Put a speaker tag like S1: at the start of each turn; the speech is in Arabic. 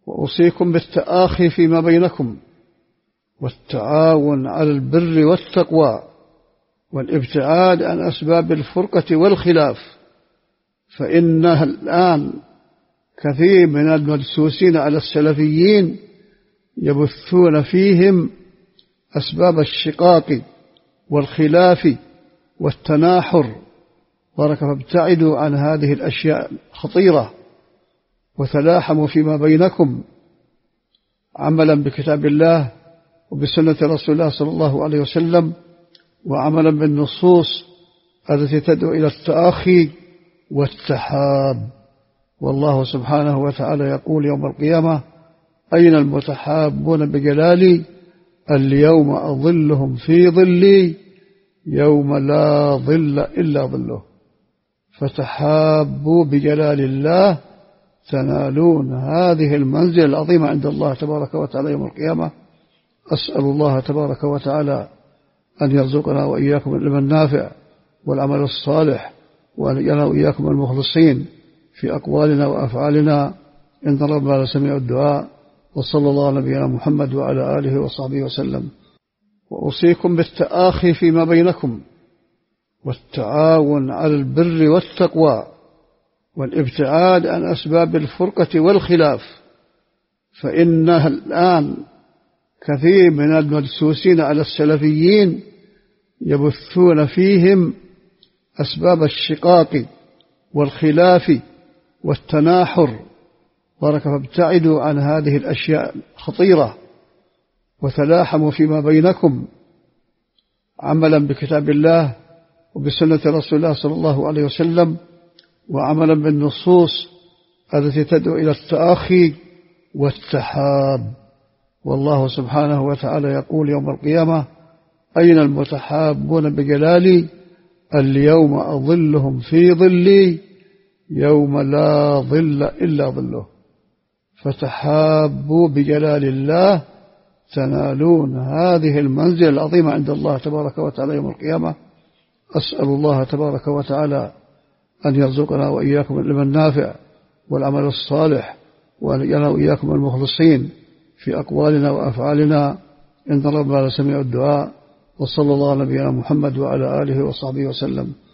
S1: وأوصيكم بالتآخي فيما بينكم والتعاون على البر والتقوى والابتعاد عن أسباب الفرقة والخلاف، فإنها الآن كثير من المدسوسين على السلفيين يبثون فيهم أسباب الشقاق والخلاف والتناحر، فابتعدوا عن هذه الأشياء الخطيرة وتلاحموا فيما بينكم عملا بكتاب الله وبسنة رسول الله صلى الله عليه وسلم، وعملا بالنصوص التي تدعو إلى التآخي والتحاب. والله سبحانه وتعالى يقول يوم القيامة: أين المتحابون بجلالي؟ اليوم أظلهم في ظلي يوم لا ظل إلا ظله. فتحابوا بجلال الله تنالون هذه المنزل العظيمة عند الله تبارك وتعالى يوم القيامة. أسأل الله تبارك وتعالى أن يرزقنا وإياكم العلم النافع والعمل الصالح، وأن يجعلنا وإياكم المخلصين في أقوالنا وأفعالنا، إن ربنا لسميع الدعاء. وصلى الله على نبينا محمد وعلى آله وصحبه وسلم. وأوصيكم بالتآخي فيما بينكم والتعاون على البر والتقوى والابتعاد عن أسباب الفرقة والخلاف، فإنها الآن كثير من المدسوسين على السلفيين يبثون فيهم أسباب الشقاق والخلاف والتناحر، فابتعدوا عن هذه الأشياء الخطيرة وتلاحموا فيما بينكم عملا بكتاب الله وبسنة رسول الله صلى الله عليه وسلم، وعملا بالنصوص التي تدعو إلى التآخي والتحاب. والله سبحانه وتعالى يقول يوم القيامة: أين المتحابون بجلالي؟ اليوم أظلهم في ظلي يوم لا ظل إلا ظله. فتحابوا بجلال الله تنالون هذه المنزل العظيمة عند الله تبارك وتعالى يوم القيامة. أسأل الله تبارك وتعالى أن يرزقنا وإياكم العلم النافع والعمل الصالح، وأن يجعلنا وإياكم المخلصين في أقوالنا وأفعالنا، إن ربنا لسميع الدعاء. وصلى الله على نبينا محمد وعلى آله وصحبه وسلم.